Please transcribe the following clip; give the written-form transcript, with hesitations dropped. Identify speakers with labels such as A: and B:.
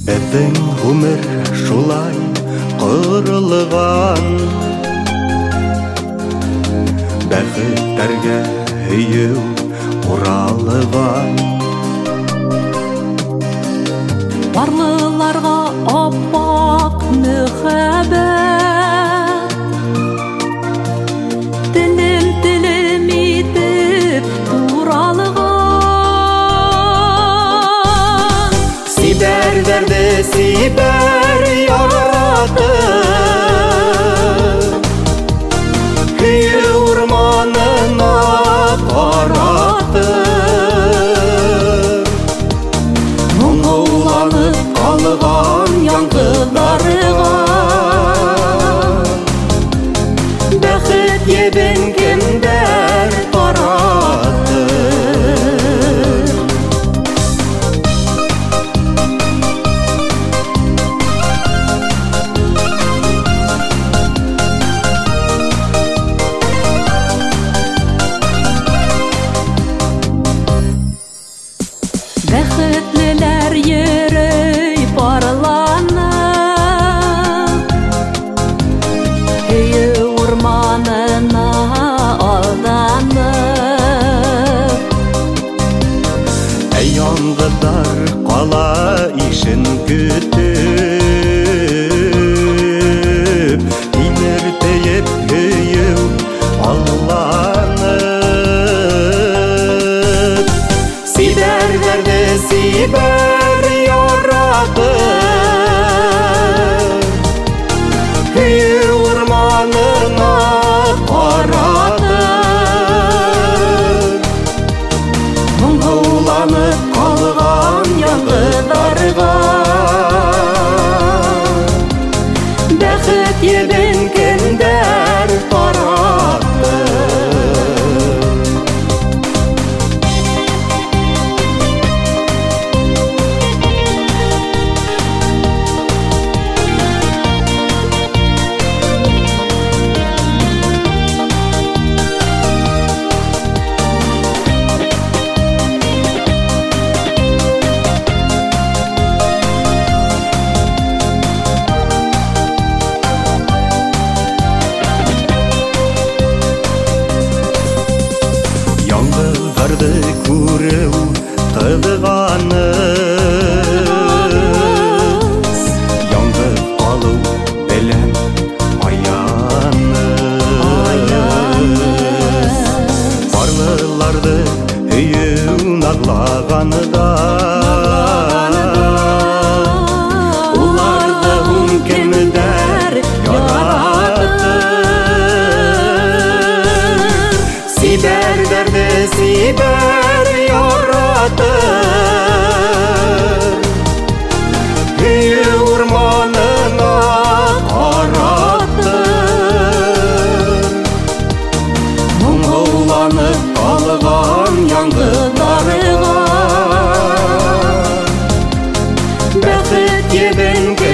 A: Беҙҙең ғүмер шулай ҡоролған, бәхеттәргә һөйөү уралған.
B: Барлыларға аппақ мөхәббәт, телем итеп туралған.
A: Сибәрҙәрҙе сибәр яратып, көйө урманына ҡаратып, моңғауланып ҡалған яңғыҙҙарға бәхет ебен кемдәр таратыр.
B: Бәхетлеләр йөрөй парланып, көйө урманына алданып.
A: Әй яңғыҙҙар ҡала ишен көтөп, инер тейеп һөйөү алланып. Сибәрҙәрҙе сибәр яратып, көйө урманына ҡаратып, моңғауланып ҡалған яңғыҙҙарға бәхет ебен кемдәр таратыр. Яңғыҙҙарҙы күреү ҡыҙғаныс, яңғыҙ ҡалыу белән аяныс. Барлыларҙы һөйөү наҙлағанда, уларҙы һуң кемдәр яратыр. Сибәрҙәрҙе сибәр яратыр, көйө урманына ҡаратыр, моңғауланып ҡалған яңғыҙҙарға бәхет ебен